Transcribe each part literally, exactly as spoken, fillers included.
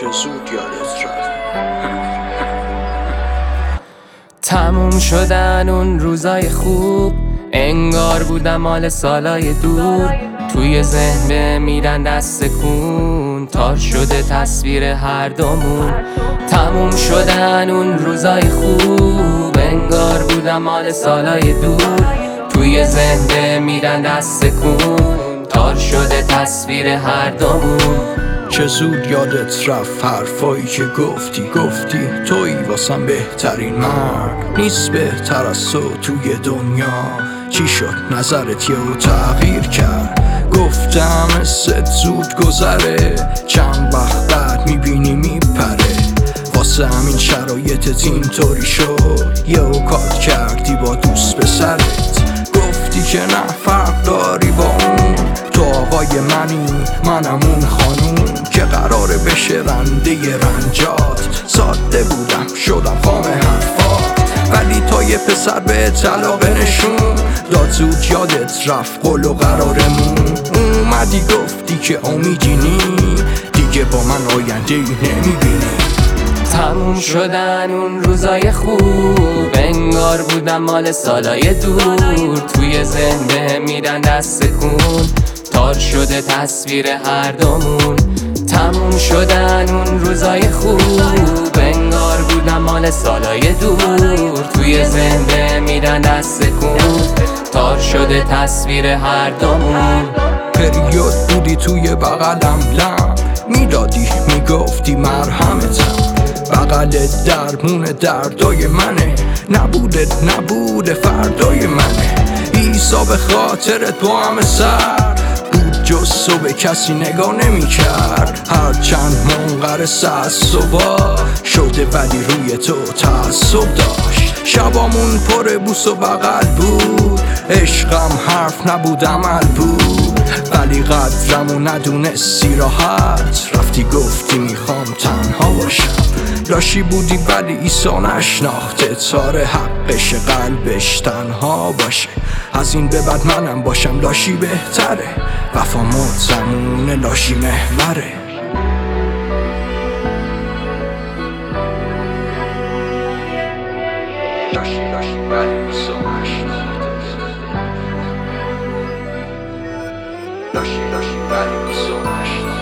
چه زود یادت رفت. تموم شدن اون روزای خوب، انگار بودم مال سالای دور. توی ذهن بمیرن دست کن، تار شده تصویر هر دومون. تموم شدن اون روزای خوب، انگار بودم مال سالای دور. توی ذهن بمیرن دست کن، تار شده تصویر هر دومون. چه زود یادت رفت حرفایی که گفتی گفتی توی واسم بهترین مرد نیست بهتر از تو توی دنیا. چی شد نظرت یهو تغییر کرد؟ گفتم حست زود گذره، چند وقت بعد میبینی میپره. واسه همین شرایطت اینطوری شد، یهو کات کردی با دوست پسرت. گفتی که نه فرق داری با اون، تو آقای منی منم اون خانوم که قراره بشه رنده رنجات. ساده بودم شدم خام حرفات، ولی تا یه پسر به طلاقه نشون داد. زود یادت رفت قول و قرارمون. اومدی گفتی که امیدینی دیگه با من آینده نمیبینی. تموم شدن اون روزای خوب، انگار بودم مال سالای دور. توی ذهن بمیرن دست کن، تار شده تصویر هر دومون. تموم شدن اون روزای خوب، انگار بودم مال سالای دور. توی ذهن بمیرن دست کن، تار شده تصویر هر دومون. پریود بودی توی بغلم لم میدادی میگفتی مرهمتم. بغلت درمون دردای منه، نبوده نبوده فردای منه. ایسا به خاطرت با همه سر بود، جز تو به کسی نگاه نمی کرد. هرچند منقرص از صبح شده ولی روی تو تعصب داشت. شبامون پر بوس و بغل بود، عشقم حرف نبود عمل بود. ولی قدرمو ندونستی راحت رفتی گفتی میخوام تنها باشم. لاشی بودی ولی ایسا نشناخته، تاره حقش قلبش تنها باشه. از این به بعد منم باشم لاشی بهتره، وفا مزمون لاشی محوره. لاشی لاشی ولی ایسا نشناخته، لاشی لاشی ولی ایسا نشناخته.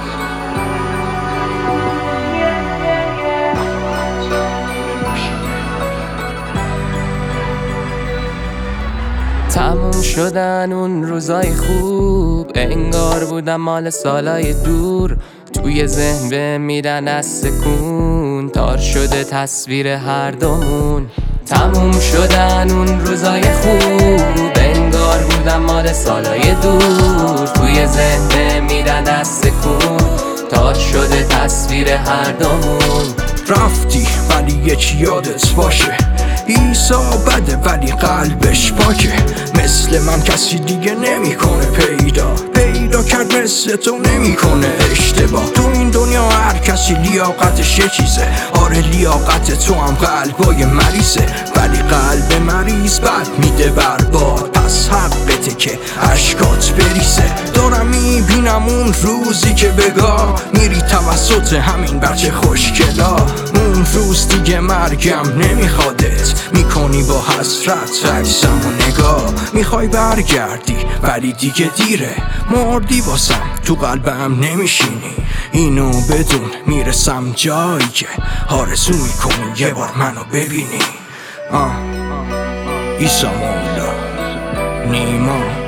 تموم شدن اون روزای خوب، انگار بودم مال سالای دور. توی ذهن بمیرن دست کن، تار شده تصویر هر دومون. تموم شدن اون روزای خوب، انگار بودم مال سالای دور. توی ذهن بمیرن دست کن، تار شده تصویر هر دومون. رفتی ولی یکی یادت باشه، ایسا بده ولی قلبش پاکه. مثل من کسی دیگه نمیکنه پیدا، پیدا کرد مثل تو نمیکنه اشتباه. تو این دنیا هر کسی لیاقتش یه چیزه، آره لیاقت تو هم قلبای مریضه. ولی قلب مریض بد میده برباد، پس حقته که اشکات بریزه. دارم میبینم اون روزی که بگاه میری توسط همین بچه خوشگلا. اون روز دیگه مرگم نمیخوادت، میکنی با حسرت عکسم و نگاه. میخوای برگردی ولی دیگه دیره، مردی واسم تو قلبم نمیشینی. اینو بدون میرسم جایی که آرزو میکنی یه بار منو ببینی. آه ایسا مولا نیما